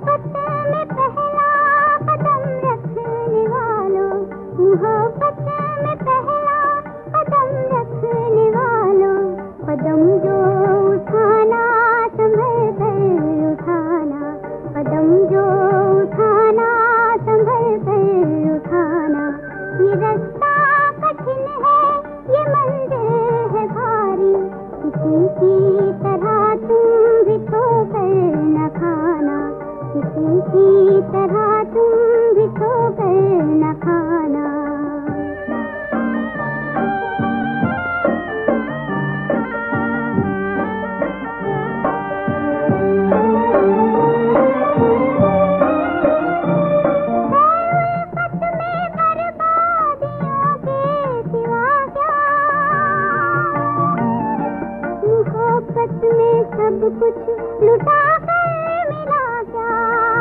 सब कुछ लुटा कर मिला क्या?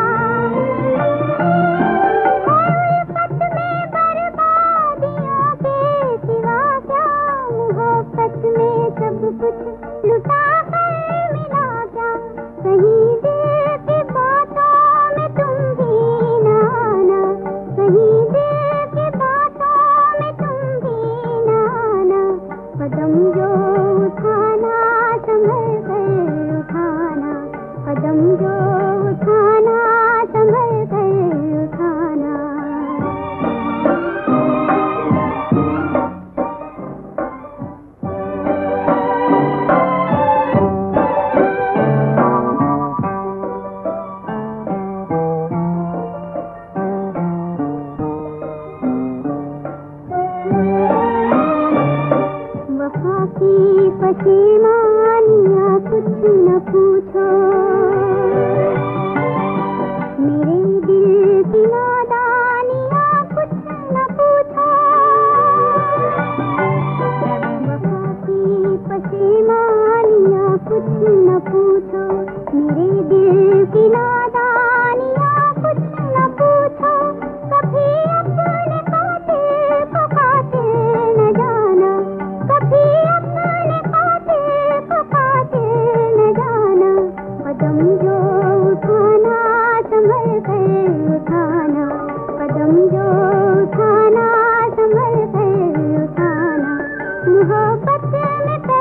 मोहब्बत में बर्बादियों के सिवा क्या? मोहब्बत में सब कुछ लुटा कर मिला क्या? कहीं दिल की बातों में तुम भी न आना, कहीं दिल की बातों में तुम भी न आना। कदम जो उठाना संभल कर उठाना, कदम जो उठाना संभल कर उठाना। वफा की पसीमानियाँ कुछ न पूछो, मेरे दिल की नादानियाँ कुछ न पूछो। वफा की पसीमानियाँ कुछ न पूछो, मेरे दिल की नादानियाँ कुछ न पूछो। कभी अपने कातिल को कातिल न जाना, कभी अपने कातिल को कातिल न जाना। कदम जो उठाना संभल कर उठाना, कदम जो उठाना संभल कर उठाना। मोहब्बत में